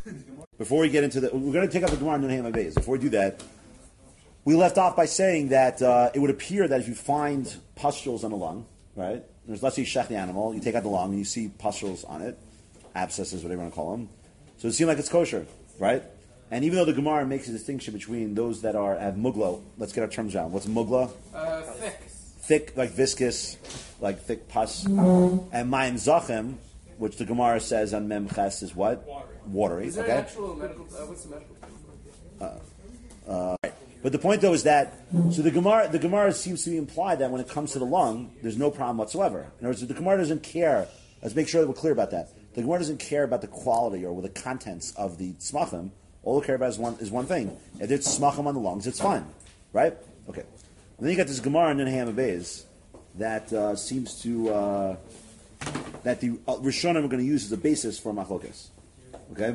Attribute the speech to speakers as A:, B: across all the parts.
A: Before we get into we're going to take up the Gemara in Nunheim Abayis. Before we do that, we left off by saying that it would appear that if you find pustules on a lung, right? Let's say you shech the animal, you take out the lung, and you see pustules on it, abscesses, whatever you want to call them. So it seems like it's kosher, right? And even though the Gemara makes a distinction between those that have mugla, let's get our terms down. What's mugla?
B: Thick.
A: Thick, like viscous, like thick pus. And mayim zachem, which the Gemara says on Mem Ches is what? Watery.
B: Is there
A: okay?
B: an actual medical... what's the medical term?
A: Right. But the point, though, is that so the Gemara seems to be implied that when it comes to the lung, there's no problem whatsoever. In other words, the Gemara doesn't care. Let's make sure that we're clear about that. The Gemara doesn't care about the quality or the contents of the tzmachim. All they care about is one thing. If there's tzmachim on the lungs, it's fine, right? Okay. And then you got this Gemara in Nunheim Abayis that seems to that the Rishonim are going to use as a basis for machlokas. Okay.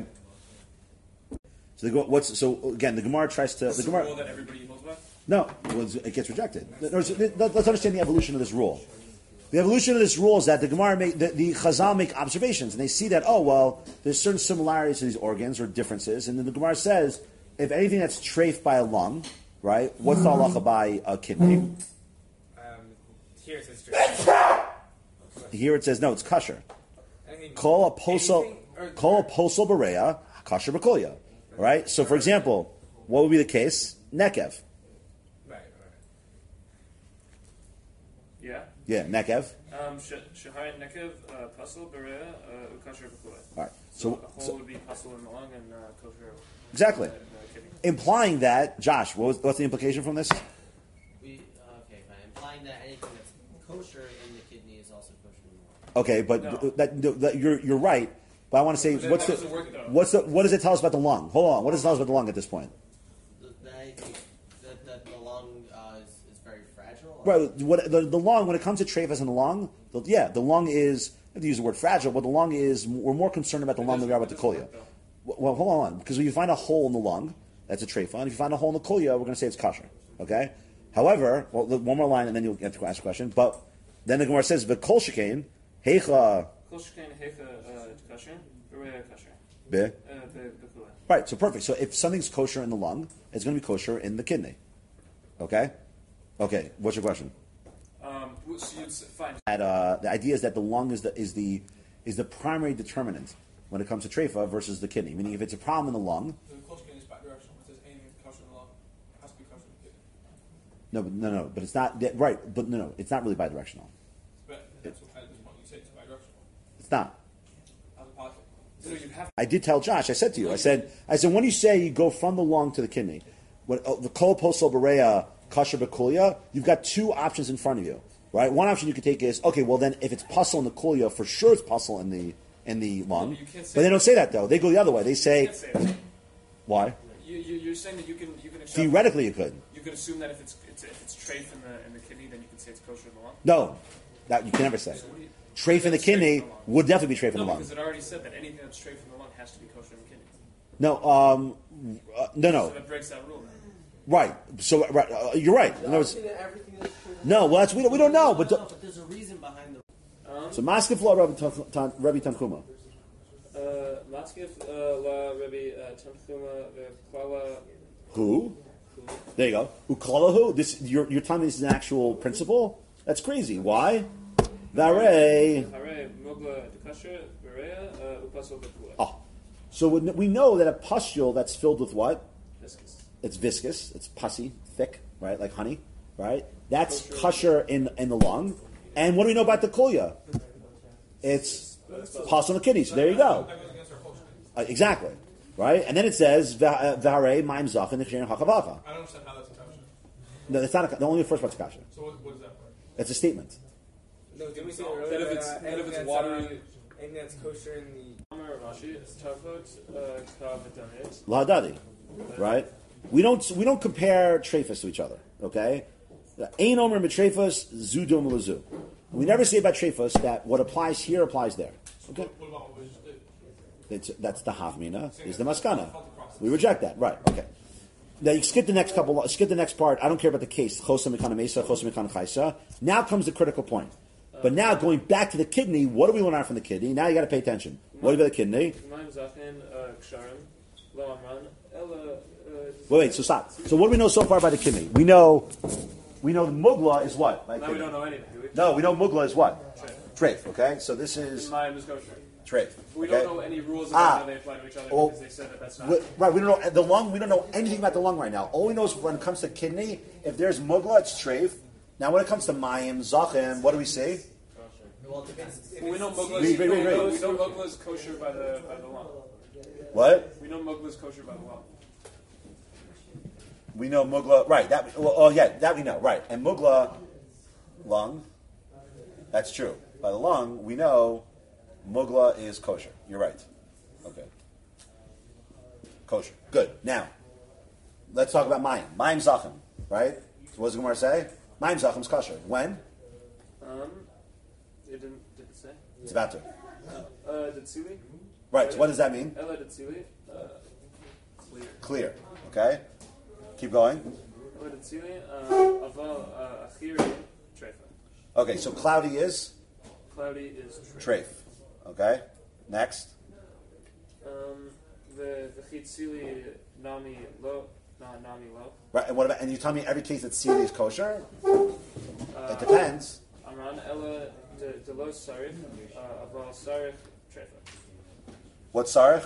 A: So again, the Gemara tries to. The Gemara
C: rule that everybody holds by?
A: No, it gets rejected. Let's understand the evolution of this rule. The evolution of this rule is that the Gemara the Chazal make observations, and they see that there's certain similarities to these organs or differences, and then the Gemara says if anything that's trafed by a lung, right? What's the halacha by a kidney?
B: Here it says straight.
A: Here it says no, it's kasher. Kol aposel berea kasher b'kolya. Right? So, for example, what would be the case? Nekev.
B: Right.
C: Yeah.
A: Yeah, Nekev.
C: Shahai Nekev, Puzzle, Berea, Kosher B'Kulei.
A: All right.
C: So a hole would be puzzle in the lung and kosher.
A: Exactly.
C: Kidney.
A: Implying that, Josh, what's the implication from this?
D: Okay, fine. Implying that anything that's kosher in the kidney is also kosher in the lung.
A: Okay, but that you're right. But I want to say, what does it tell us about the lung? Hold on. What does it tell us about the lung at this point?
D: That the lung is very fragile?
A: Right. The lung, when it comes to trephas in the lung, the lung is, I have to use the word fragile, but the lung is, we're more concerned about the lung than we are about the kolia. Well, hold on. Because when you find a hole in the lung, that's a treifa. And if you find a hole in the kolia, we're going to say it's kosher. Okay? However, one more line and then you'll get to ask a question. But then the Gemara says, but kol shekain, heicha... Right, so perfect. So if something's kosher in the lung, it's going to be kosher in the kidney. Okay? Okay, what's your question?
C: Fine.
A: The idea is that the lung is the primary determinant when it comes to treifa versus the kidney. Meaning if it's a problem in the lung...
E: The kosher is bidirectional. It says anything that's kosher in the lung has to be kosher in the kidney.
A: No, but it's not... Right, but no, it's not really bidirectional.
E: That's what, at this point, you say it's bidirectional.
A: It's not.
C: So you have
A: I did tell Josh, I said to you, I said, when you say you go from the lung to the kidney, the kol posel berea kasher b'kulya, you've got two options in front of you, right? One option you could take is, okay, well then if it's puzzle in the kulya, for sure it's puzzle in the lung. But they don't say that though. They go the other way. They say, why?
C: You're saying that you can accept,
A: theoretically you could.
C: You could assume that if it's trafe in the kidney, then you can say it's kosher in the lung.
A: No, that you can never say. Trafe in the kidney would definitely be trafe in the lung.
C: Because it already said that anything that's trafe in the lung has to be kosher in the kidney.
A: No, no.
C: So that breaks that rule.
A: Right. So you're right. No, well, we don't know, but
D: there's a reason behind the.
A: So Maskif la Rabbi Tanchuma.
C: Maskif la Rabbi Tanchuma v'klala.
A: Who? There you go. Uklalahu. This you're telling me this is an actual principle? That's crazy. Why? Oh, so we know that a pustule that's filled with what?
C: Viscous.
A: It's viscous. It's pussy, thick, right? Like honey, right? That's kosher in the lung. And what do we know about the kulya? It's pus on the kidney. So there you go. Exactly, right? And then it says v'harei ma'im zachin nechshein hakavacha.
E: I don't understand how that's a kasha.
A: No, that's not. Only the first part's kasha.
E: So what is that part?
A: It's a statement.
B: No, didn't we say
C: That
B: earlier
C: if it's watery...
B: anything that's kosher in the...
A: Lahadadi, right? We don't compare trefas to each other. Okay, Ein omer mitrefas zudum lazu. We never say about trefas that what applies here applies there. Okay,
E: What about what we just did?
A: that's the havmina is the maskana. We reject that, right? Okay. Now you skip the next part. I don't care about the case. Chosa mikana mesa, chosa mikana chaisa. Now comes the critical point. But now going back to the kidney, what do we learn out from the kidney? Now you got to pay attention. What about the kidney?
C: Mayim zachin ksharim lo amran ela.
A: Wait, so stop. So what do we know so far about the kidney? We know the mugla is what?
C: Now we don't know anything, do we?
A: No, we know mugla is what? Treif. Okay, so this is
C: Mayim is kosher.
A: treif.
C: We
A: Okay?
C: don't know any rules about how they apply to each other
A: Well,
C: because they said that that's not.
A: Right, we don't know the lung. We don't know anything about the lung right now. All we know is when it comes to kidney, if there's mugla, it's treif. Now, when it comes to mayim, zachin, what do we say?
D: Well, it depends.
C: We know mugla
A: Wait.
C: we know mugla is kosher by the law.
A: What?
C: We know mugla is kosher by the law.
A: We know mugla, right? That we know, right? And mugla, lung. That's true. By the lung, we know mugla is kosher. You're right. Okay. Kosher. Good. Now, let's talk about mayim. Mayim zachin, right? So what does the Gemara say? Mayim zachin is kosher. When?
C: It did it say?
A: It's about to.
C: Did Tzili?
A: Right. So what does that mean?
C: Ella did Tzili? Clear.
A: Clear. Okay. Keep going.
C: Ella did Tzili? Aval achiri treifa.
A: Okay. So cloudy is
C: Cloudy is
A: treif. Okay. Next.
C: The chitzili nami lo. Nami lo.
A: Right. And what about? And you tell me every case that sealy is kosher. It depends.
C: Amran Ella de lo sarif. Aval sarif treifa.
A: What's sarich?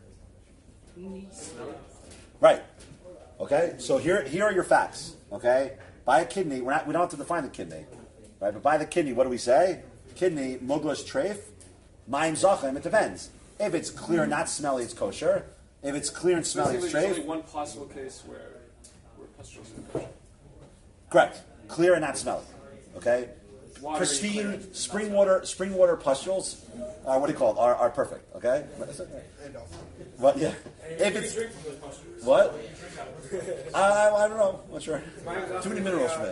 A: Right. Okay. So here are your facts. Okay. By a kidney, we don't have to define the kidney, right? But by the kidney, what do we say? Kidney mugla's treif, mayim zachem. It depends. If it's clear, not smelly, it's kosher. If it's clear and smelly, it's
C: There's only
A: treif.
C: one possible case where pustules are kosher.
A: Correct. Clear and not smelly. Okay.
C: Watery,
A: Pristine
C: clear.
A: spring water pustules. What do you call it? Are perfect. Okay. What? Yeah. If it's what? I don't know. I'm not sure. Too many minerals for me.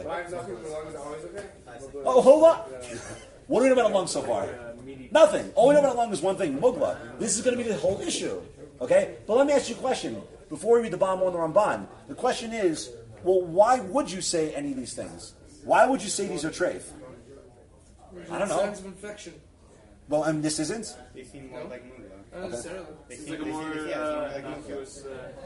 A: Oh, hold on. What do we know about a lung so far? Nothing. All we know about a lung is one thing: mugla. This is going to be the whole issue. Okay. But let me ask you a question before we read the Bama on the Ramban. The question is, well, why would you say any of these things? Why would you say these are treif? I don't know.
E: Signs of infection.
A: Well, and this isn't.
F: They seem more like mugla.
E: Not necessarily.
C: It's like a more innocuous.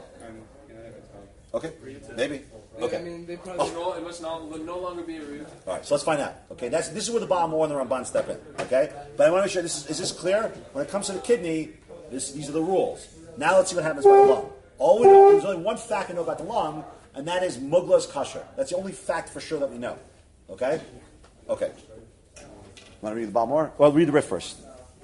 A: Okay, maybe. Okay.
E: I mean, they probably.
C: It must no longer be a root.
A: All right, so let's find out. Okay, this is where the Baal Mor and the Ramban step in. Okay, but I want to make sure is this clear? When it comes to the kidney, these are the rules. Now let's see what happens by the lung. All we know, there's only one fact we know about the lung, and that is mugla is kosher. That's the only fact for sure that we know. Okay. Okay. Want to read the Baal Mor? Well, read the riff first.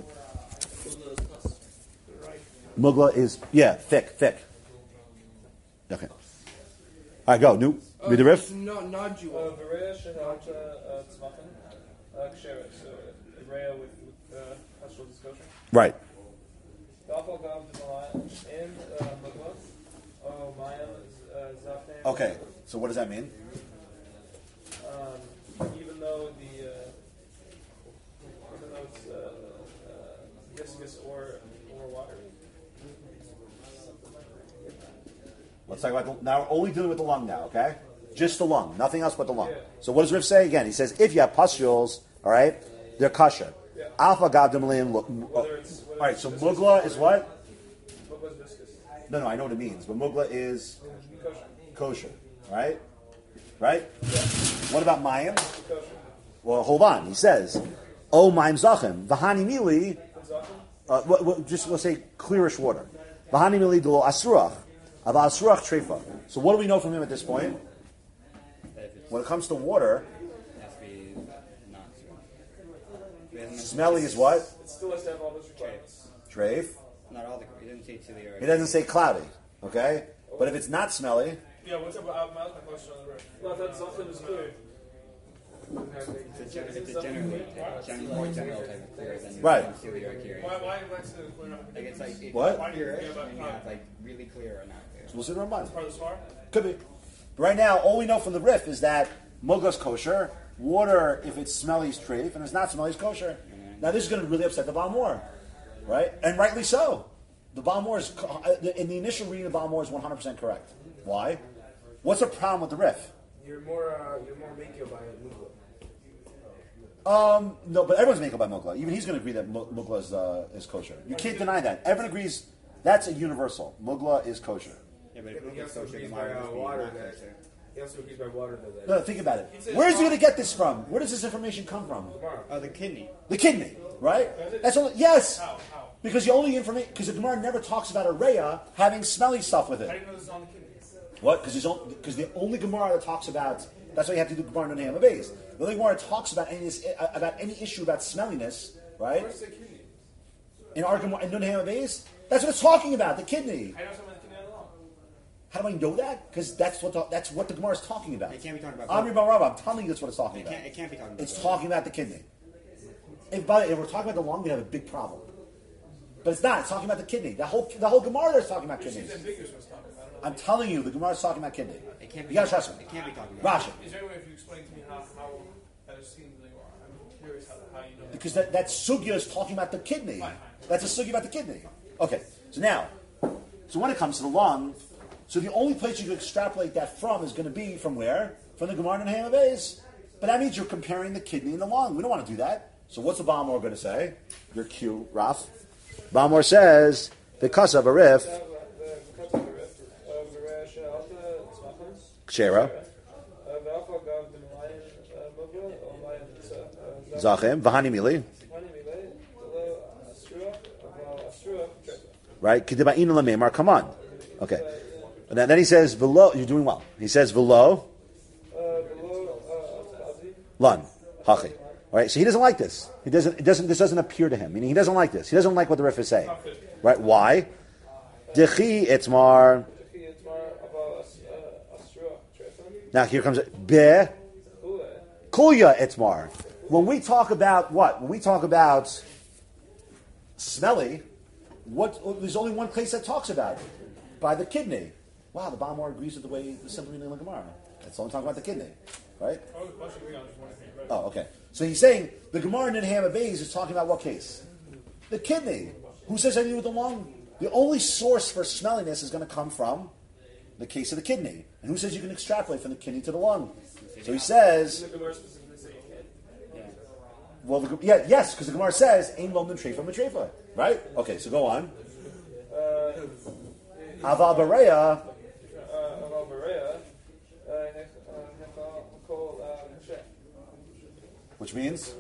A: Mugla is thick. Okay. All right, go. Read the riff.
E: Nodule.
C: Berea shehalta tzmachin kshera. So berea with pustules is kosher.
A: Right.
C: Dafal gav d'malai and mugla. Oh, mayim zachem.
A: Okay. So what does that mean?
C: Even though it's viscous or watery.
A: Let's talk about now. We're only dealing with the lung now, okay? Just the lung, nothing else but the lung. So what does Riff say again? He says if you have pustules, all right, they're kosher. Alpha gadamlim. All right. So mugla is what?
C: Mugla is viscous.
A: No, I know what it means, but mugla is kosher, right? Right? What about mayim?
C: Kosher.
A: Well, hold on. He says, "Oh, mayim zachem v'hani mili." Let's say clearish water. V'hani mili delo asruach. Asruach treifa. So what do we know from him at this point? When it comes to water,
F: It has to be not
A: smelly is what?
C: It still has to have all those requirements.
A: Treif.
F: Not all the. He didn't say chili or.
A: It doesn't say cloudy, okay? But if it's not smelly,
E: Yeah, what's up with my question on the roof?
C: No, that zachem is clear.
F: It's a more general type of clear than
A: Right.
F: chili or kiri.
E: Why Lex to clear up?
F: Like it's like
A: What?
F: clear,
E: Yeah, but
F: and you have like really clear or not clear.
A: we'll see the Ramban.
E: Part of the svar?
A: Could be. But right now, all we know from the riff is that mugla's kosher. Water, if it's smelly, is treif, and if it's not smelly, is kosher. Now this is going to really upset the Baal Mor, right? And rightly so. The Baal Mor is, in the initial reading, the Baal Mor is 100% correct. Why? What's the problem with the riff?
B: You're more makio by mugla.
A: No, but everyone's making by mugla. Even he's going to agree that mugla is kosher. You can't deny that. Everyone agrees that's a universal. Mugla is kosher.
F: Yeah, but if
B: He
F: mugla is
B: also
F: kosher,
B: agrees
F: Gemara
B: by
F: must be
B: water
F: not
B: that.
F: kosher.
B: He also agrees by water that.
A: No, think about it. Where's he going to get this from? Where does this information come from?
F: Oh, the kidney.
A: The kidney, right? That's only, yes. Because the only information, because the Gemara never talks about a raya having smelly stuff with
E: How do
A: it.
E: you know this is on the kidney?
A: What? Because the only Gemara that talks about, that's why you have to do Gemara on Nehemiah Beis. The only Gemara that talks about any issue about smelliness, right?
E: Where's the kidney?
A: In our Gemara, in Nehemiah Beis, that's what it's talking about, the kidney.
E: I know someone that kidney alone.
A: How do I know that? Because that's what the Gemara is talking about.
F: It can't be talking about.
A: Amri Bar Rabba, I'm telling you that's what it's talking about.
F: It can't be talking about.
A: It's talking about the kidney. If we're talking about the lung, we have a big problem. But it's not. It's talking about the kidney. The whole Gemara there is talking about
E: It's
A: kidneys.
E: ambiguous what's talking about. I don't know.
A: I'm telling you, the Gemara is talking about kidney.
F: It can't be.
A: You gotta trust me.
F: It can't be talking about.
A: Rashi.
E: Is there any way if you explain to me how that is seen in the Gemara? I'm curious how you know that.
A: Because that sugya is talking about the kidney. That's a sugya about the kidney. Okay, so now, when it comes to the lung, so the only place you can extrapolate that from is going to be from where? From the Gemara and Nehemiah Beis. But that means you're comparing the kidney and the lung. We don't want to do that. So what's the Balmor going to say? Your cue, Raf. Balmor says, because of a riff, Kshera, Zachem, Vahani Mili. Right? Kediba'in lamemar, come on. Okay. And then he says, Velo, you're doing well. He says, Velo, Lun, Hachi. All right, so he doesn't like this. This doesn't appear to him. Meaning he doesn't like this. He doesn't like what the Rif is saying. Right? Why? Dechi Itzmar. Now here comes it. Be Kuya Itzmar. When we talk about what? When we talk about smelly, there's only one place that talks about it. By the kidney. Wow, the Balmor agrees with the way the simple meaning of the Gemara. That's only talking about the kidney. Right? Oh, okay. So he's saying the Gemara in Nehemiah Beis is talking about what case? The kidney. Who says anything with the lung? The only source for smelliness is going to come from the case of the kidney. And who says you can extrapolate from the kidney to the lung? So he says, well, yes, because the Gemara says, Ein lo mitrefa mitrefa. Right? Okay, so go on. Aval Bareya. Which means?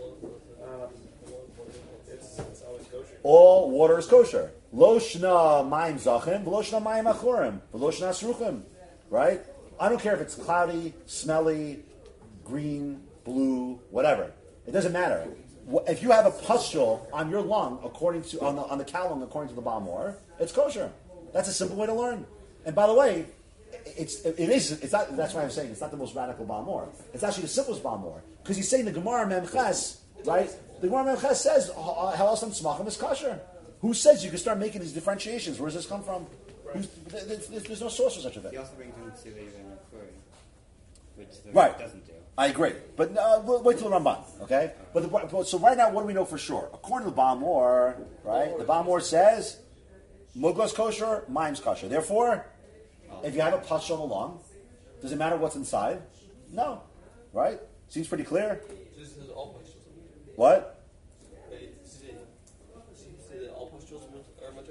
C: It's always kosher.
A: All water is kosher. Lo shna mayim zachem, v'lo shna mayim achurim, v'lo shna asruchim. Right? I don't care if it's cloudy, smelly, green, blue, whatever. It doesn't matter. If you have a pustule on your lung, according to on the cow lung, according to the Balmor, it's kosher. That's a simple way to learn. And by the way, it's not. That's why I'm saying it's not the most radical Balmor. It's actually the simplest Balmor because he's saying the Gemara Memches, right? The Gemara Memches says Halasam Tzmachim is kosher. Who says you can start making these differentiations? Where does this come from? There's no source for such a thing.
F: He also brings in Tzivei and Kuri, which the
A: Right.
F: doesn't do.
A: I agree, but we'll wait till the Ramban, okay? But so right now, what do we know for sure? According to the Balmor, right? The Balmor says Mugla's kosher, Maim's kosher. Therefore, if you have a pustule on the lung, does it matter what's inside? No, right? Seems pretty clear.
B: This is all pustules.
A: What?
B: Say that all pustules are mutter?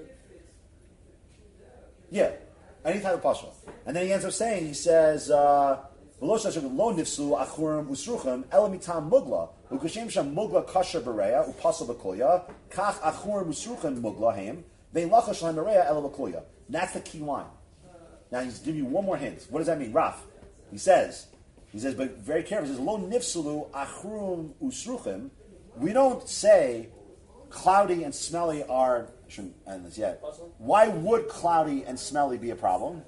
A: Yeah, any type of pustule. And then he ends up saying, he says, "Lo nifslu achurim usruchim elamitam mugla ukashem sham mugla kasher bereya upasal bekoya kach achurim usruchim mugla hem ve'lacha shalem bereya ela bekoya." That's the key line. Now he's giving you one more hint. What does that mean, Raf? He says, but very careful. He says, "Lo nifsulu achurim usruchim." We don't say cloudy and smelly are. I shouldn't end this yet. Why would cloudy and smelly be a problem?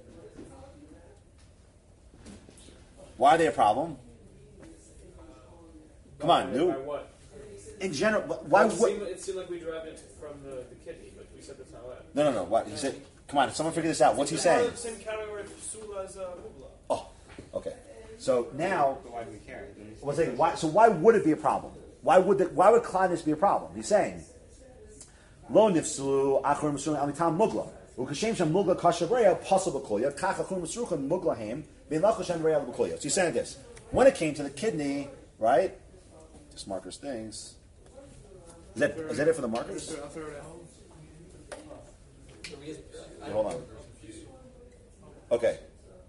A: Why are they a problem? Come on,
C: By
A: new.
C: what?
A: In general, why
C: It
A: would?
C: seemed like we derived it from the kidney, but we said that's not right.
A: No. What he said? Come on, someone figure this out. What's he saying?
C: The same category of psula as mugla.
A: Oh, okay. So now,
F: But why do we care?
A: what's saying? Why? So why would it be a problem? Why would cloudiness be a problem? He's saying, "Lo nifsulu achor misulim amitam mugla ukashem shem mugla kasher breya pasal b'kolya kach achor misuchim mugla hem ve'lach hashem breya b'kolya." So he's saying this: when it came to the kidney, right? This marker stinks. Is that it for the markers?
E: I'll throw it out.
A: Wait, hold on. Okay.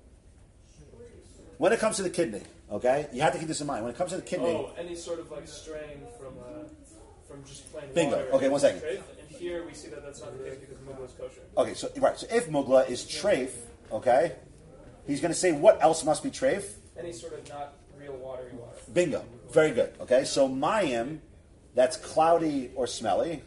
A: When it comes to the kidney, okay, you have to keep this in mind. When it comes to the kidney,
C: Oh, any sort of like strain from just plain
A: Bingo.
C: water.
A: Okay, 1 second.
C: And here we see that that's not the case because mugla is kosher.
A: okay, so right, so if mugla is treif, okay, he's going to say what else must be treif?
C: Any sort of not real watery water.
A: Bingo. Very good. Okay, so mayim, that's cloudy or smelly,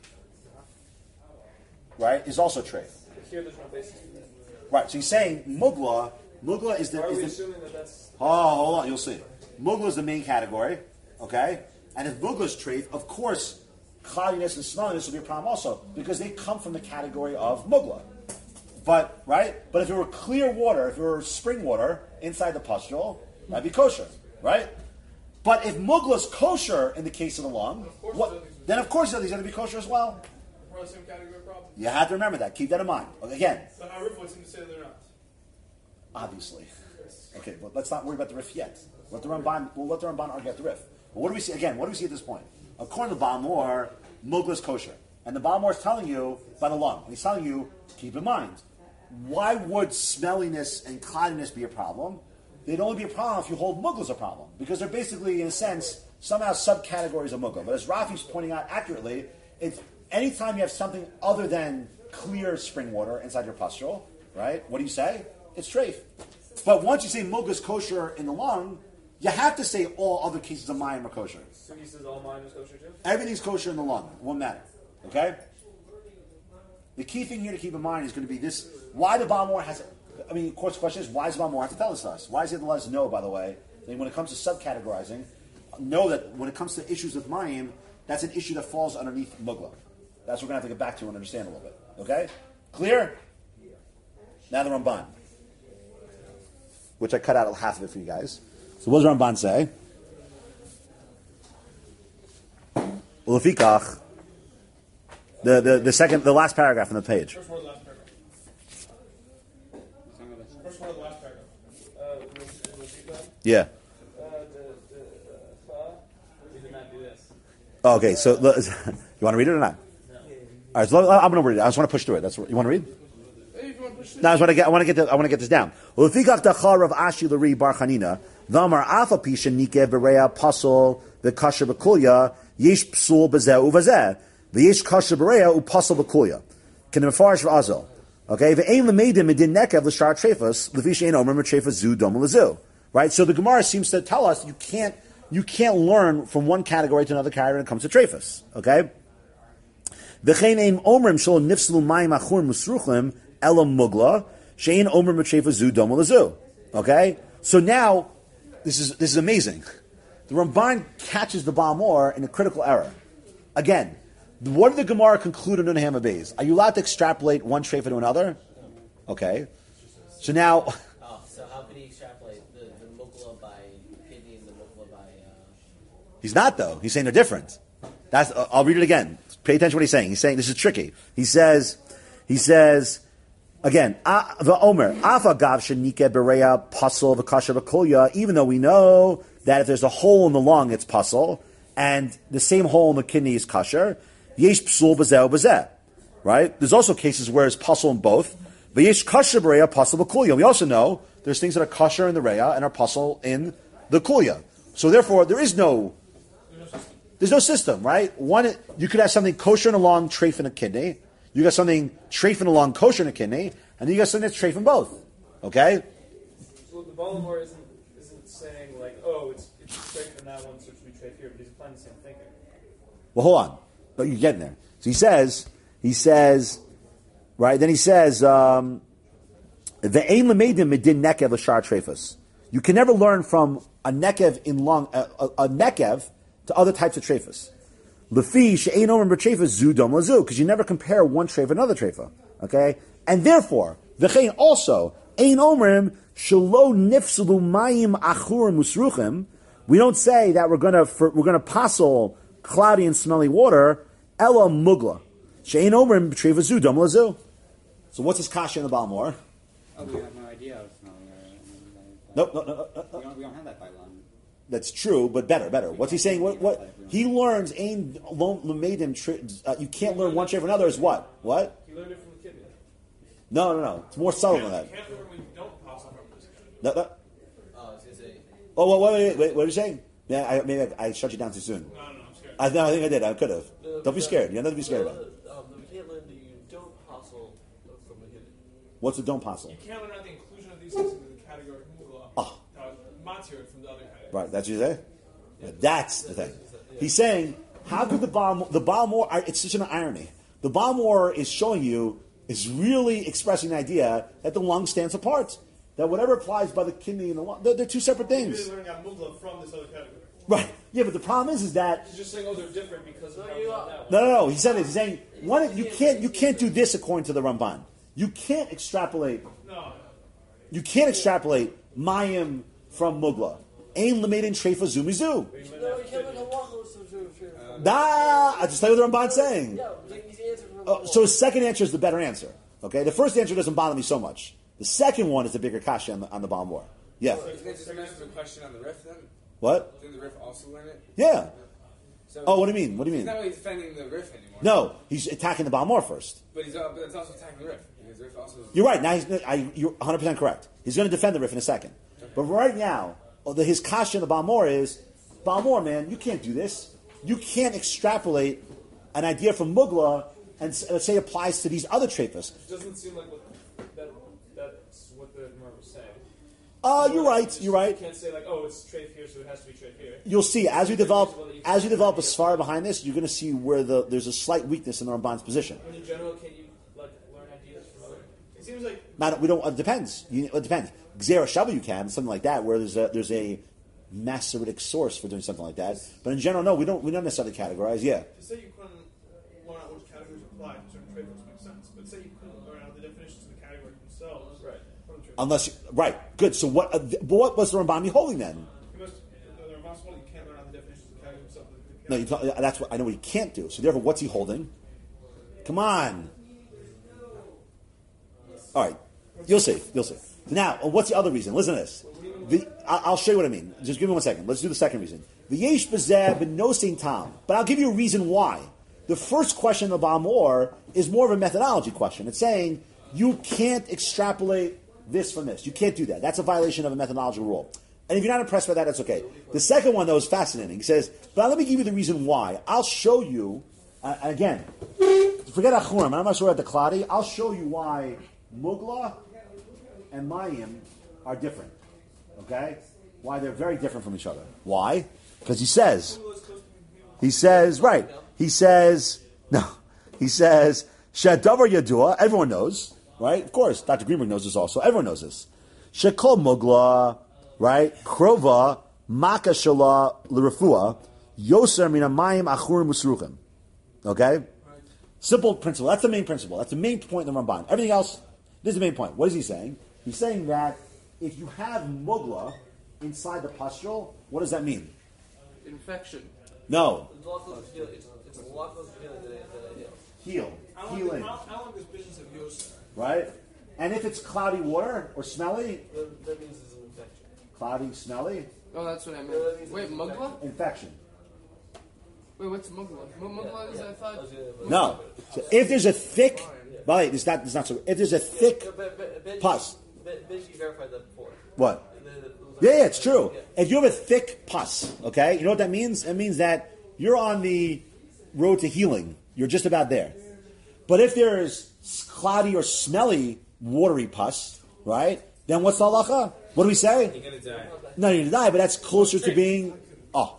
A: right, is also treif.
C: Here there's no basis for that.
A: Right, so he's saying mugla is the...
C: Are we
A: Is the
C: assuming that that's...
A: hold on, you'll see. Mugla is the main category, okay? And if mugla is treif, of course, cloudiness and smelliness will be a problem also, because they come from the category of mugla. But, right? But if it were clear water, if it were spring water inside the pustule, that'd be kosher, right? But if mugla is kosher in the case of the lung, then of course these are going to be kosher as well.
E: We're on the same category problem.
A: You have to remember that. Keep that in mind. Again,
E: So how Riff would seem to say they're not.
A: obviously. Okay, but let's not worry about the riff yet. We'll let the Ramban argue at the riff. But what do we see? Again, what do we see at this point? According to the Balmor, mugla is kosher. And the Balmor is telling you by the lung. And he's telling you, keep in mind, why would smelliness and cloudiness be a problem? They'd only be a problem if you hold mugla as a problem. Because they're basically, in a sense, somehow subcategories of mugla. But as Rafi's pointing out accurately, it's anytime you have something other than clear spring water inside your pustule, right? What do you say? It's treif. But once you say mugla is kosher in the lung, you have to say all other cases of mayim are kosher.
C: So he says all mine is kosher too?
A: Everything's kosher in the lung. It won't matter. Okay? The key thing here to keep in mind is going to be this. Why the Balmor has... I mean, of course, the question is, why does Balmor have to tell this to us? Why does he have to let us know, by the way, that when it comes to subcategorizing, know that when it comes to issues with mayim, that's an issue that falls underneath mugla. That's what we're going to have to get back to and understand a little bit. Okay? Clear? Now the Ramban. Which I cut out half of it for you guys. So what does Ramban say? Ulefikach, the last paragraph on the page.
E: First word of the last paragraph. First word of the last paragraph.
A: Yeah.
D: We did not do this.
A: Okay, so you want to read it or not?
D: No.
A: All right, so I'm going to read it. I just want to push through it. That's what you want to read.
E: Hey, if you want to push
A: No, I want to get this down. Ulefikach dachar of Ashi Lari Bar Chanina, V'amar Afa Pisha Nike Berea Pasol V'Kasher B'Kulya Yesh Psul B'Zeh U'Vazeh V'Yesh Kasher Berea U'Pasol B'Kulya. Can the Mefarish V'Azol. Okay, V'Ein L'Meidim Medin Nekev L'Shar Trefus L'Fish Ein Omer M'Trefus Zu Dom L'Zu. Right, so the Gemara seems to tell us you can't learn from one category to another category when it comes to Trefus. Okay. V'chein Ein Omrim Shol Nifslu Mayim Achur Musruchlim Elam Mugla Shein Omer M'Trefus Zu Dom L'Zu. Okay, so now. This is amazing. The Ramban catches the Balmor in a critical error. Again, what did the Gemara conclude in Nunaham Abayz? Are you allowed to extrapolate one treifa to another? Okay. So now...
D: Oh, so how could he extrapolate the mukla by kidney and the mukla by...
A: He's not, though. He's saying they're different. I'll read it again. Pay attention to what he's saying. He's saying this is tricky. He says... Again, the Omer, Afa Gav Shenike Berea Pasal V'Kasher B'Kolya, even though we know that if there's a hole in the lung, it's pasal, and the same hole in the kidney is kasher, Yesh Psul B'Zeh B'Zeh. Right? There's also cases where it's pasal in both. V'Yesh Kasher Berea Pasal B'Kolya. We also know there's things that are kasher in the Reya and are pasal in the Kulya. So therefore, there's no system, right? One, you could have something kosher in a lung, treif in a kidney. You got something treif in a lung, kosher in a kidney, and then you got something that's treif in both. Okay?
C: So the Balmor isn't saying like, oh, it's treif in that one, so it should be treif here, but he's applying the same thinking.
A: Well, hold on. But you're getting there. So he says, right? Then he says, the aim lemeidim medin nekev l'shar treifus. You can never learn from a nekev in lung, a nekev to other types of treifus. Lefi she'ein omer b'treifa zu dom lazu, because you never compare one treifa to another treifa. Okay, and therefore v'chein also ein omerim shelo nifsulu mayim achurim musruchim. We don't say that we're gonna passel cloudy and smelly water ela mugla she'ein omerim b'treifa zu dom lazu. So what's his kasha in the Balmor?
F: Oh, we have no idea of smelling.
A: Nope.
F: We don't have that by lung.
A: That's true, but better. What's he saying? What he learns? Ain made him. You can't learn one trait from another. Is what? What?
C: He learned it from the kidney.
A: No. It's more subtle than that.
E: You can't learn when you don't pass on purpose.
A: No.
D: Oh, I was gonna say.
A: Oh, wait. What are you saying? Yeah, maybe I shut you down too soon.
E: No, I'm scared.
A: I think I did. I could have. Don't be scared. You have nothing to be scared about.
B: We can't learn that you don't hustle from the kidney.
A: What's the don't possible?
E: You can't learn out the inclusion of these things into the category of Mugla.
A: Oh.
E: Matir from the other category.
A: Right, that's what you say? That's the thing. He's saying, how could the Balmor, it's such an irony. The Balmor is showing you, is really expressing the idea that the lung stands apart. That whatever applies by the kidney and the lung, they're two separate things.
E: You're really learning out Mugla from this other category.
A: Right. Yeah, but the problem is that
C: He's just saying, oh, they're different because of how
B: you
C: that
B: are.
C: one.
A: no. He said it. He's saying you can't do this according to the Ramban. You can't extrapolate.
E: No.
A: You can't extrapolate Mayim from Mugla. Ain lemedin treifa zumizu.
B: No, you can't learn halacha.
A: I just tell you what the Ramban's saying.
B: Yeah, he's answered from
A: Oh, so his second answer is the better answer. Okay, the first answer doesn't bother me so much. The second one is the bigger kasha on the Balmor. Yeah.
F: So isn't it just answer the question on the riff then?
A: What?
F: Didn't the riff also learn it?
A: Yeah.
F: So
A: Oh, what do you mean? What do you
F: He's
A: mean?
F: not really defending the riff anymore.
A: No, he's attacking the Balmor first.
F: But it's also attacking the riff. Because the riff also is...
A: You're right. Now you're 100% correct. He's going to defend the riff in a second. But right now, his kasha in the Balmor is, Balmor, man, you can't do this. You can't extrapolate an idea from Mugla and let's say applies to these other treifas.
C: It doesn't seem like that's what the Gemara was saying.
A: You're right. You're right.
C: You can't say like, oh, it's treif here, so it has to be treif here.
A: You'll see as we develop a svara behind this, you're going to see where there's a slight weakness in the Ramban's position.
C: But in general, can you like learn ideas from other?
E: It seems like
A: Not, we don't. It depends. It depends. Xera Shava you can something like that where there's a Masoretic source for doing something like that. But in general, no, we don't necessarily categorize. Yeah.
E: to say you couldn't learn out which categories apply to certain trade books makes sense. But say you couldn't learn out the definitions of the categories themselves.
C: Right.
E: From the trade
A: Unless right, good. So what was the Rambam holding then?
E: You must, the Ramban you can't learn out the definitions of the categories themselves.
A: No, that's what I know. What he can't do. So therefore, what's he holding? Come on. All right, you'll see. Now, what's the other reason? Listen to this. I'll show you what I mean. Just give me 1 second. Let's do the second reason. V'yesh b'zeh b'nosein tam. But I'll give you a reason why. The first question of Balmor is more of a methodology question. It's saying you can't extrapolate this from this. You can't do that. That's a violation of a methodological rule. And if you're not impressed by that, that's okay. The second one, though, is fascinating. He says, but let me give you the reason why. I'll show you, again, forget Achurim. I'm not sure at the Kladi. I'll show you why Mugla and Mayim are different. Okay? Why they're very different from each other. Why? Because he says, right. He says, Shadavar Yadua, everyone knows, right? Of course, Dr. Greenberg knows this also. Everyone knows this. Shekol Mugla, right? Krova, Maka Shala, L'Refua, Yoser Mina Mayim Achurim Musruchim. Okay? Simple principle. That's the main principle. That's the main point in the Ramban. Everything else, this is the main point. What is he saying? He's saying that if you have Mugla inside the pustule, what does that mean?
B: Infection.
A: No.
B: It's a lot closer to healing. It's a lot closer to healing than I
A: Heal. Healing.
E: I want this business of yours.
A: Right? And if it's cloudy water or smelly,
B: That means it's an infection.
A: cloudy, smelly,
G: Oh, that's what I meant. Wait, Mugla?
A: infection.
G: Wait, what's Mugla? Mugla is, I thought...
A: No. So if there's a thick, by the way, it's not so. If there's a thick pus,
B: Benji verified that before.
A: what? Yeah, it's true. If you have a thick pus, okay, you know what that means? It means that you're on the road to healing. You're just about there. But if there's cloudy or smelly, watery pus, right? Then what's the halacha? What do we say?
F: You're going to die.
A: No, you're going to die, but that's closer to being. Oh.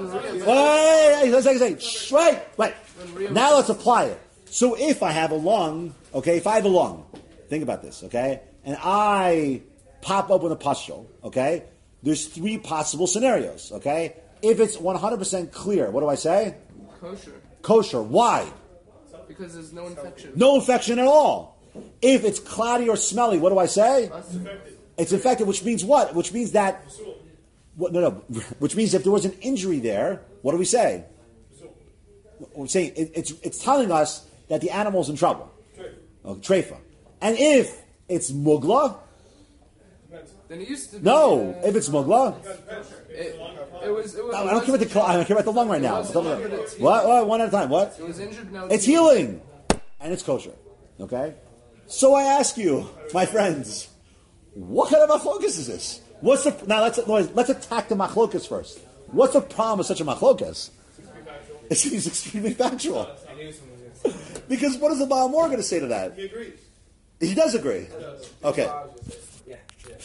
A: Wait. Now let's apply it. So if I have a lung, okay, think about this, okay, and I pop open a pustule, okay, there's 3 possible scenarios, okay? If it's 100% clear, what do I say? Kosher. Why?
G: Because there's no infection.
A: No infection at all. If it's cloudy or smelly, what do I say? It's infected, which means what? Which means that... Which means if there was an injury there, what do we say? We're saying it's telling us that the animal's in trouble. Treifa. And if it's mugla,
G: Then it used to be.
A: No, if it's mugla.
G: It was.
A: I don't care about I don't care about the lung right now. What? One at a time. What?
G: It was injured. Now
A: It's healing, and it's kosher. Okay. So I ask you, my friends, what kind of machlokas is this? Let's attack the machlokas first. What's the problem with such a machlokas? It's extremely factual. Because what is the Baal Mor going to say to that?
E: He agrees.
A: He does agree. Okay.
B: Yeah.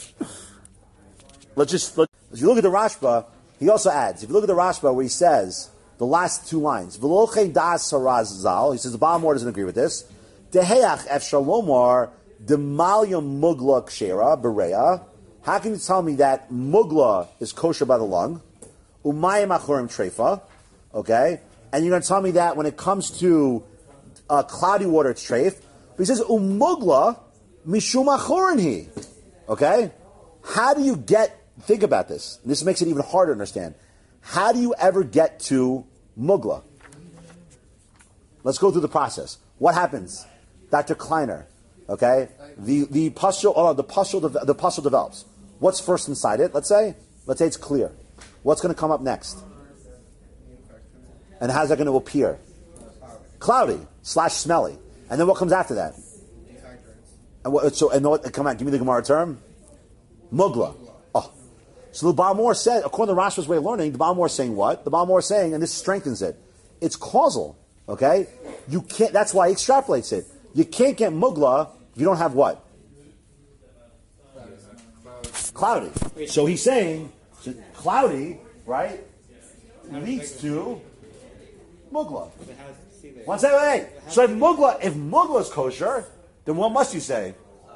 A: If you look at the Rashba, he also adds. If you look at the Rashba where he says the last two lines, "V'lochein das haraz zal," he says the Baal Mor doesn't agree with this. Deheach ef shalomar demalyam mugla kshera bereya. How can you tell me that mugla is kosher by the lung? Umayim achorim treifa. Okay, and you're going to tell me that when it comes to cloudy water, it's treif. But he says umugla mishum achorin. Okay, how do you think about this? And this makes it even harder to understand. How do you ever get to mugla? Let's go through the process. What happens? Dr. Kleiner, okay? The pustule develops. What's first inside it? Let's say it's clear. What's going to come up next? And how's that going to appear? Cloudy / smelly. And then what comes after that? And come on, give me the Gemara term. Mugla. Oh. So the Baal Mor said, according to Rashi's way of learning, the Baal Mor is saying what? The Baal Mor is saying, and this strengthens it, it's causal. Okay? You can't, that's why he extrapolates it. You can't get mugla if you don't have what? Cloudy. So he's saying, cloudy, right, leads to mugla. One second, wait. So if mugla is kosher, then what must you say?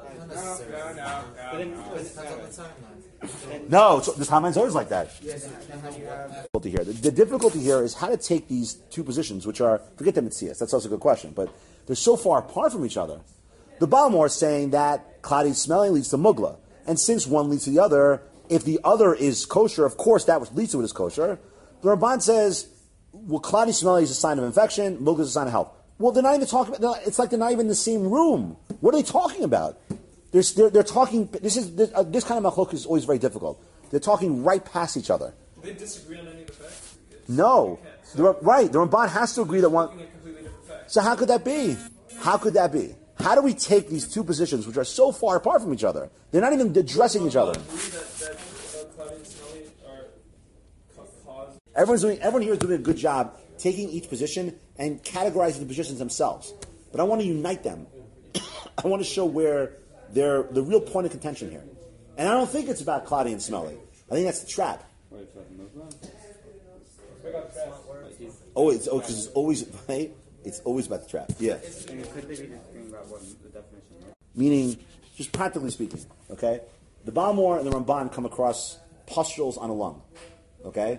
A: No, this timeline's always like that. The difficulty here is how to take these two positions, which are, forget the Mitzias, that's also a good question, but they're so far apart from each other. The Baal Mor is saying that cloudy smelling leads to mugla. And since one leads to the other, if the other is kosher, of course that which leads to it is kosher. The Ramban says, well, cloudy smelling is a sign of infection, mugla is a sign of health. Well, they're not even talking about, it's like they're not even in the same room. What are they talking about? They're talking, this kind of machlok is always very difficult. They're talking right past each other.
E: Do they disagree on any of the facts?
A: No. Right, the Ramban has to agree that one. So how could that be? How could that be? How do we take these two positions, which are so far apart from each other? They're not even addressing each other. Everyone here is doing a good job taking each position and categorizing the positions themselves. But I want to unite them. I want to show where they're the real point of contention here. And I don't think it's about cloudy and smelly. I think that's the trap. Because it's always right? It's always about the trap. Yeah. Meaning, just practically speaking, okay? The Baal Mor and the Ramban come across pustules on a lung. Okay?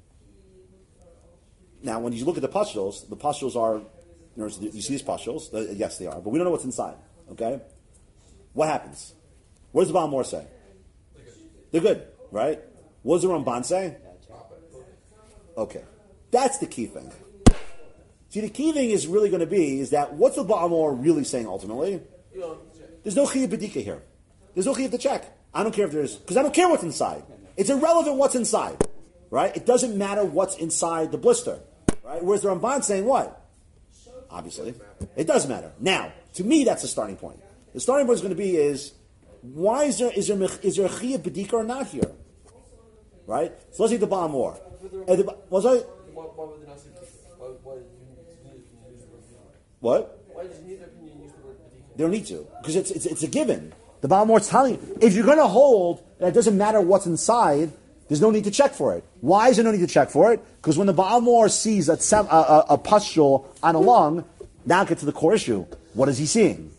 A: Now, when you look at the pustules are, you see these pustules? Yes, they are. But we don't know what's inside. Okay? What happens? What does the Baal Mor say? They're good, right? What does the Ramban say? Okay. That's the key thing. See, the key thing is really going to be is that what's the Baal Mor really saying ultimately? There's no chiyuv b'dika here. There's no chiyuv to check. I don't care if there's, because I don't care what's inside. It's irrelevant what's inside, right? It doesn't matter what's inside the blister, right? Whereas the Ramban saying what? Obviously, it does matter. Now, to me, that's the starting point. The starting point is going to be is why is there a chiyuv b'dika or not here, right? So let's take the Baal Mor. What?
B: Why does neither opinion use the word b'dika?
A: They don't need to, because it's a given. The Baal Mor is telling you, if you're going to hold that it doesn't matter what's inside, there's no need to check for it. Why is there no need to check for it? Because when the Baal Mor sees a pustule on a lung, now get to the core issue. What is he seeing?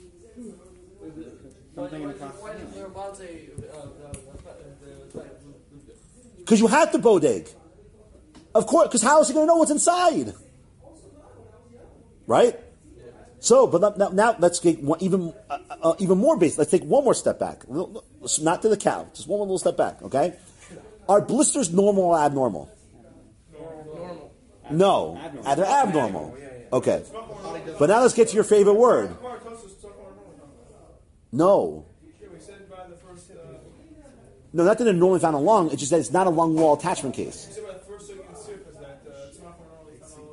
A: Because you have to bodeg. Of course, because how is he going to know what's inside? Right? So, but now let's get even more basic. Let's take one more step back. Not to the cow, just one more little step back, okay? Are blisters normal or abnormal?
G: Normal.
A: No. They're abnormal. Okay. But now let's get to your favorite word. No. No, not that they're normally found on lung. It's just that it's not a lung wall attachment case.
E: You said about the first thing in Sif is that tzmachim are normally found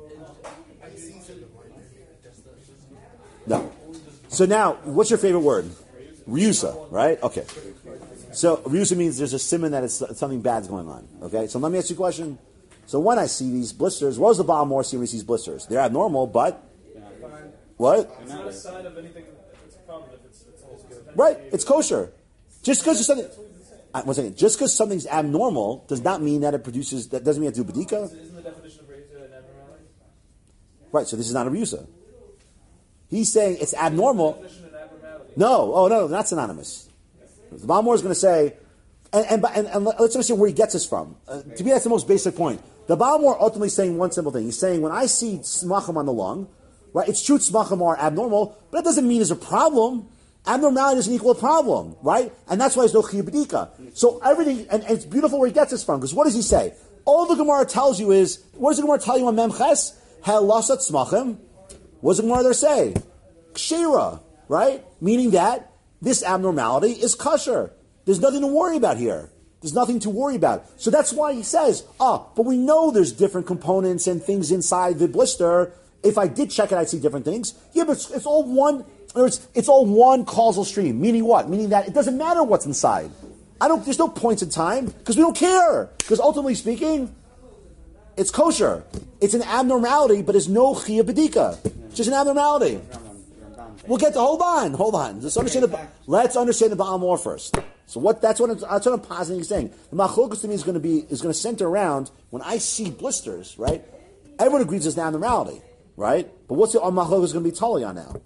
E: on
A: No. So now, what's your favorite word? Ryusa, right? Okay. So Ryusa means there's a simon that it's something bad's going on. Okay. So let me ask you a question. So when I see these blisters, what does the Baal Mor see when he sees blisters? They're abnormal, but what?
C: It's not a sign of anything that's a problem if it's good.
A: Right. It's kosher. Just because something. One second. Just because something's abnormal does not mean that it produces. That doesn't mean it to do bedika.
C: Isn't the definition of Reusa an abnormality?
A: Right. So this is not a Ryusa. He's saying it's abnormal.
C: Definition of abnormality.
A: No. Oh no. That's synonymous. The Baal Mor is going to say, and let's understand where he gets this from. To me, that's the most basic point. The Baal Mor ultimately saying one simple thing. He's saying when I see tzmachim on the lung, right? It's true tzmachim are abnormal, but that doesn't mean there's a problem. Abnormality doesn't equal a problem, right? And that's why there's no chiyuv b'dika. So everything, and it's beautiful where he gets this from, because what does he say? All the Gemara tells you is, what does the Gemara tell you on Memches? Halasat tzmachim. What does the Gemara there say? Kshera, right? Meaning that this abnormality is kosher. There's nothing to worry about here. There's nothing to worry about. So that's why he says, but we know there's different components and things inside the blister. If I did check it, I'd see different things. Yeah, but it's all one. It's all one causal stream. Meaning what? Meaning that it doesn't matter what's inside. There's no points in time because we don't care. Because ultimately speaking, it's kosher. It's an abnormality, but there's no chiyuv b'dika. It's just an abnormality. We'll get to hold on. Let's understand the Baal Mor first. So that's what I'm positing. He's saying the machlokus to me is going to center around when I see blisters. Right? Everyone agrees it's an abnormality. Right? But what's the machlokus going to be totally on now?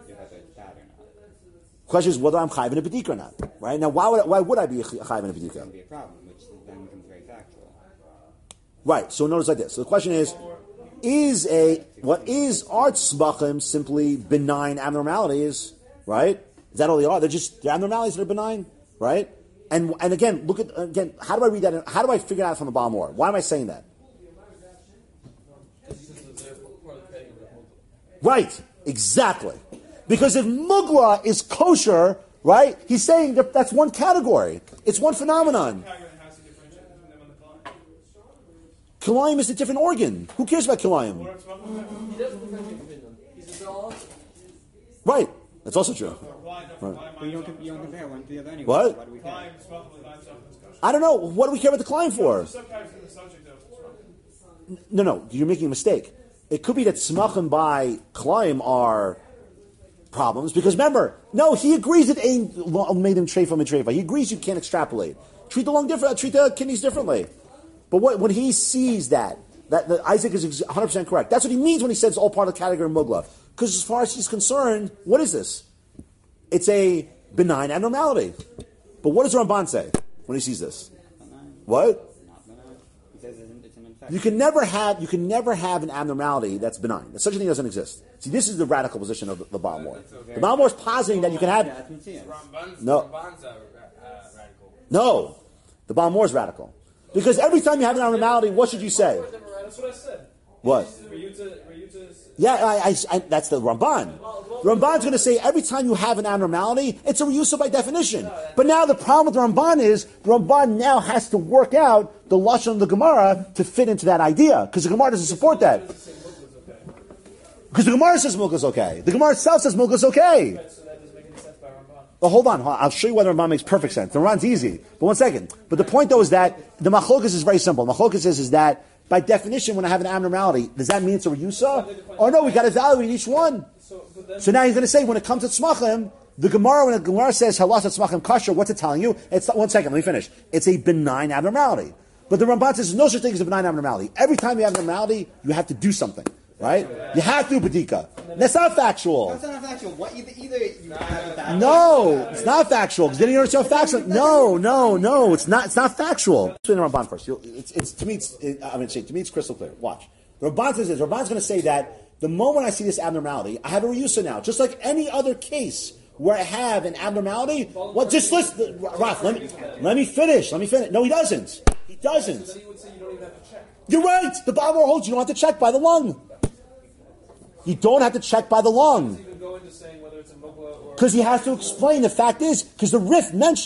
A: Question is whether I'm chayv in a bedika or not. Right? Now, why would I be chayv in a bedika?
F: It would be a problem, which then becomes very factual.
A: Right. So notice like this. So the question is are tzmachim simply benign abnormalities? Right? Is that all they are? They're abnormalities that are benign, right? And again, how do I read that? How do I figure it out from the Baal Mor? Why am I saying that? Right, exactly. Because if mugla is kosher, right? He's saying that's one category. It's one phenomenon. Kilayim is a different organ. Who cares about kilayim?
B: He doesn't differentiate between them. He says they're all.
A: Right. That's also true.
F: But you don't compare one to the other anyway.
A: What?
F: Why do we care?
A: I don't know. What do we care about the kilayim for? No. You're making a mistake. It could be that tzmachim by kilayim are problems because remember, no, he agrees that ain't made him treifa mitreifa. He agrees you can't extrapolate. Treat the lung different. Treat the kidneys differently. But when he sees that Isaac is 100% correct, that's what he means when he says it's all part of the category of mugla. Because as far as he's concerned, what is this? It's a benign abnormality. But what does Ramban say when he sees this?
F: Benign.
A: What?
F: Not benign. He says it's an infection.
A: You can never have an abnormality that's benign. Such a thing doesn't exist. See, this is the radical position of the Baal Mor. The Baal Mor is positing that you can have. No. No. The Baal Mor is radical. Because every time you have an abnormality, what should you say?
C: That's what I said.
A: What? Yeah, I that's the Ramban. Ramban's going to say every time you have an abnormality, it's a Ryusa by definition. But now the problem with the Ramban is the Ramban now has to work out the lashon of the Gemara to fit into that idea because the Gemara doesn't support that. Because the Gemara says milk is okay. The Gemara itself says milk is okay. Well, hold on. I'll show you whether Ramban makes perfect sense. The Ramban's easy. But one second. But the point, though, is that the machlokas is very simple. Machlokas is that, by definition, when I have an abnormality, does that mean it's a Ryusa? Or no, we got to evaluate each one. So now he's going to say, when it comes to tzmachim, the Gemara, when the Gemara says, halas tzmachim kasher, what's it telling you? It's, one second, let me finish. It's a benign abnormality. But the Ramban says, no such thing as a benign abnormality. Every time you have an abnormality, you have to do something. Right? You have to do bedika. That's not factual.
F: That's not factual. What, either you have factual.
A: No, it's not factual. Because then you understand factual. No, it's not. It's not factual. Let's the Ramban first. To me, it's crystal clear. Watch. The Ramban says this. The Ramban's going to say that the moment I see this abnormality, I have a Ryusa now, just like any other case where I have an abnormality. Well, just listen, Raf. Let me finish. No, he doesn't. He doesn't.
C: Then he would say you don't even have to check.
A: You're right. The Baal Mor holds you don't have to check by the lung. You don't have to check by the lung.
C: Even go into saying whether it's a mugla or
A: because he has to explain. The fact is, because the Rif mentions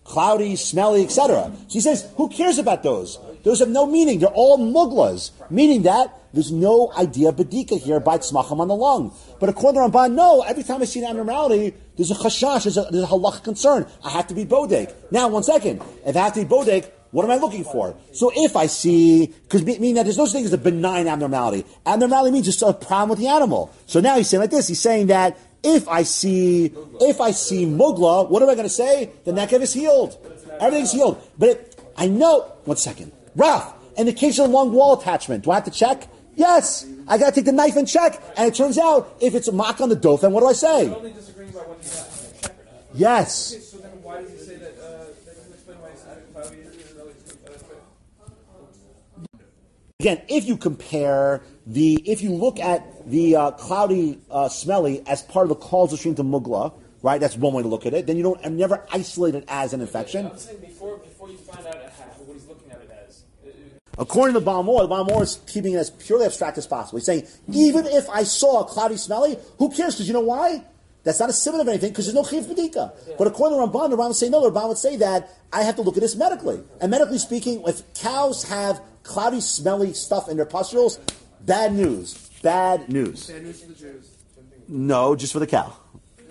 A: cloudy, smelly, etc. So he says, who cares about those? Those have no meaning. They're all muglas, meaning that there's no idea of bedika here by tzmachim on the lung. But according to Ramban, no, every time I see an abnormality, there's a chashash, there's a halach concern. I have to be bodek. Now, 1 second. If I have to be bodek, what am I looking for? So if I see, because meaning that there's no such thing as a benign abnormality. Abnormality means just a problem with the animal. So now he's saying like this, he's saying that if I see mugla, what am I going to say? The nekev is healed. Everything's healed. But I know, 1 second. Raf, in the case of the lung wall attachment, do I have to check? Yes. I got to take the knife and check. And it turns out, if it's a mock on the dofen, what do I say?
C: We're only disagreeing about whether you have to check or not.
A: Yes.
C: Okay, so then why does he say that, that doesn't explain why he says that cloudy is related to
A: Again, if you look at the cloudy, smelly as part of the causal stream to mugla, right? That's one way to look at it. Then you don't never isolate it as an infection.
C: I'm saying before you find out what he's looking at it as.
A: According to the Baal Mor is keeping it as purely abstract as possible. He's saying, even if I saw a cloudy smelly, who cares? Because you know why? That's not a symptom of anything, because there's no chiv bedika. But according to Ramban, the Ramban would say no. The Ramban would say that I have to look at this medically. And medically speaking, if cows have cloudy, smelly stuff in their pustules, bad news. Bad news.
G: Bad news for the Jews.
A: No, just for the cow.